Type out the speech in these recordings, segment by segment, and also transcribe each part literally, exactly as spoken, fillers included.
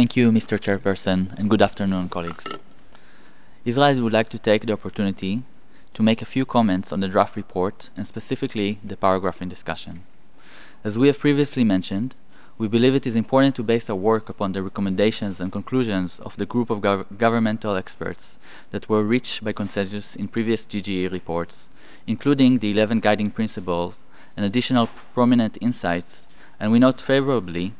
Thank you, Mister Chairperson, and good afternoon, colleagues. Israel would like to take the opportunity to make a few comments on the draft report and specifically the paragraph in discussion. As we have previously mentioned, we believe it is important to base our work upon the recommendations and conclusions of the group of gov governmental experts that were reached by consensus in previous G G E reports, including the eleven guiding principles and additional prominent insights, and we note favorably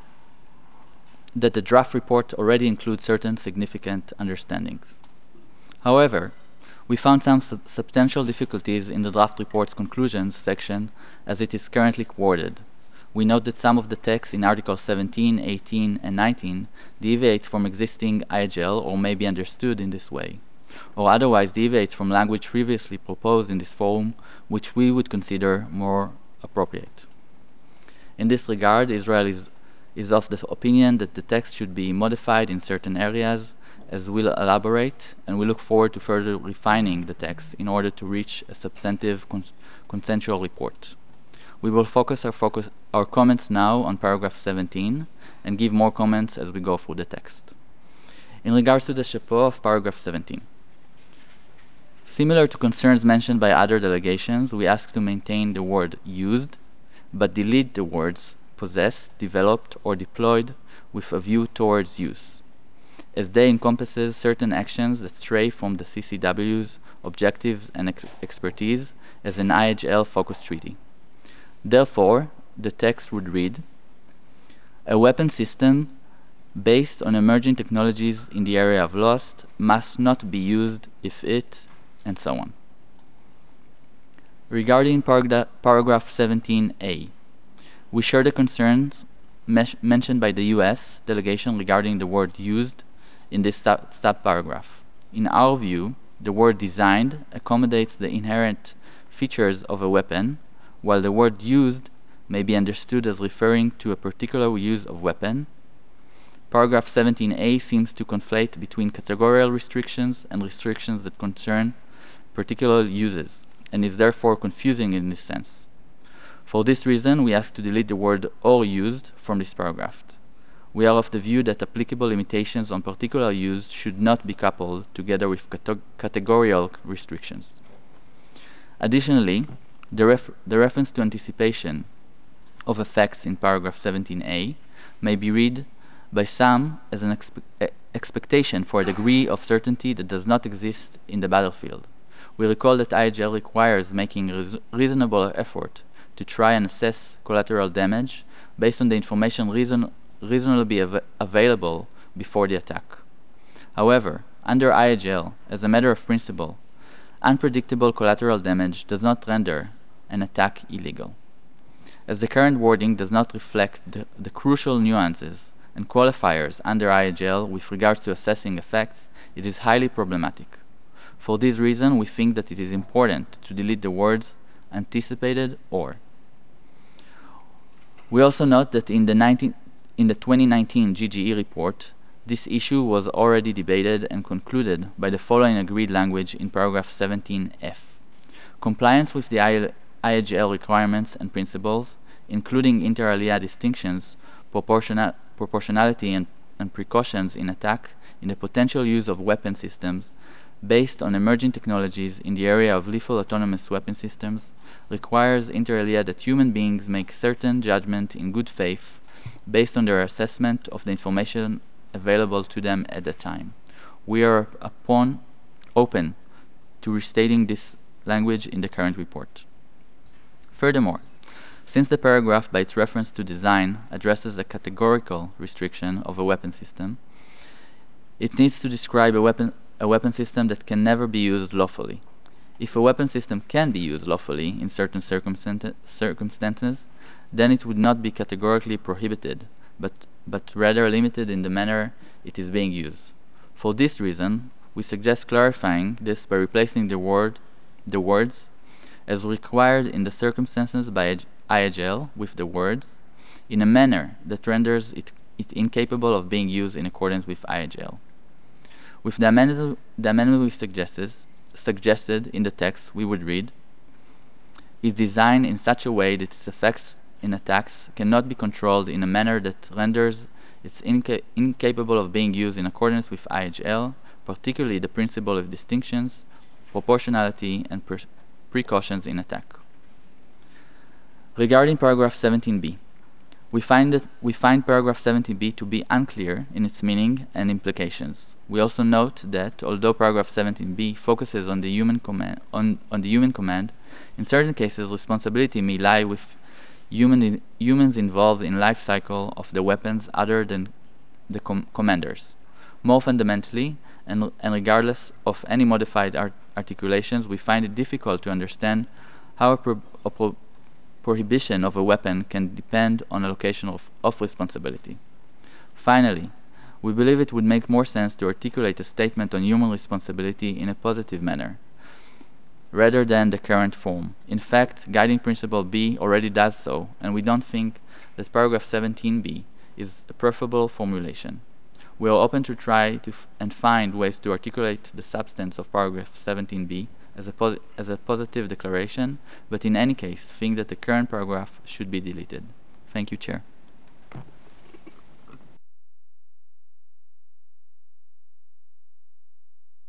that the draft report already includes certain significant understandings. However, we found some sub substantial difficulties in the draft report's conclusions section as it is currently worded. We note that some of the text in Articles seventeen, eighteen, and nineteen deviates from existing I H L or may be understood in this way, or otherwise deviates from language previously proposed in this forum, which we would consider more appropriate. In this regard, Israel is is of the opinion that the text should be modified in certain areas, as we'll elaborate, and we look forward to further refining the text in order to reach a substantive cons consensual report. We will focus our, focus our comments now on paragraph seventeen and give more comments as we go through the text. In regards to the chapeau of paragraph seventeen, similar to concerns mentioned by other delegations, we ask to maintain the word used, but delete the words possessed, developed, or deployed with a view towards use, as they encompasses certain actions that stray from the C C W's objectives and ex expertise as an I H L-focused treaty. Therefore, the text would read, a weapon system based on emerging technologies in the area of lost must not be used if it, and so on. Regarding paragra paragraph seventeen A, we share the concerns mentioned by the U S delegation regarding the word used in this sub-paragraph. In our view, the word designed accommodates the inherent features of a weapon, while the word used may be understood as referring to a particular use of weapon. Paragraph seventeen A seems to conflate between categorical restrictions and restrictions that concern particular uses, and is therefore confusing in this sense. For this reason, we ask to delete the word or used from this paragraph. We are of the view that applicable limitations on particular use should not be coupled together with cate categorical restrictions. Additionally, the, ref the reference to anticipation of effects in paragraph seventeen A may be read by some as an expe expectation for a degree of certainty that does not exist in the battlefield. We recall that I H L requires making res reasonable effort to try and assess collateral damage based on the information reason reasonably av available before the attack. However, under I H L, as a matter of principle, unpredictable collateral damage does not render an attack illegal. As the current wording does not reflect the, the crucial nuances and qualifiers under I H L with regards to assessing effects, it is highly problematic. For this reason, we think that it is important to delete the words anticipated or. We also note that in the, nineteen, in the twenty nineteen G G E report, this issue was already debated and concluded by the following agreed language in paragraph seventeen F. Compliance with the I H L requirements and principles, including inter alia distinctions, proportional, proportionality, and, and precautions in attack in the potential use of weapon systems, based on emerging technologies in the area of lethal autonomous weapon systems, requires inter alia that human beings make certain judgment in good faith based on their assessment of the information available to them at the time. We are upon open to restating this language in the current report. Furthermore, since the paragraph by its reference to design addresses a categorical restriction of a weapon system, it needs to describe a weapon a weapon system that can never be used lawfully. If a weapon system can be used lawfully in certain circumstances, then it would not be categorically prohibited, but, but rather limited in the manner it is being used. For this reason, we suggest clarifying this by replacing the word, the words, as required in the circumstances by I H L with the words, in a manner that renders it, it incapable of being used in accordance with I H L. With the amendment, the amendment we suggested, suggested in the text, we would read, is designed in such a way that its effects in attacks cannot be controlled in a manner that renders It's inca incapable of being used in accordance with I H L, particularly the principle of distinctions, proportionality, and pre precautions in attack. Regarding paragraph seventeen b, we find, that, we find paragraph seventeen b to be unclear in its meaning and implications. We also note that, although paragraph seventeen b focuses on the human command, on, on the human command, in certain cases responsibility may lie with human, humans involved in life cycle of the weapons other than the com commanders. More fundamentally, and, and regardless of any modified art articulations, we find it difficult to understand how a, pro a pro prohibition of a weapon can depend on allocation of, of responsibility. Finally, we believe it would make more sense to articulate a statement on human responsibility in a positive manner, rather than the current form. In fact, Guiding Principle B already does so, and we don't think that paragraph seventeen b is a preferable formulation. We are open to try to f and find ways to articulate the substance of paragraph seventeen b as a, as a positive declaration, but in any case, think that the current paragraph should be deleted. Thank you, Chair.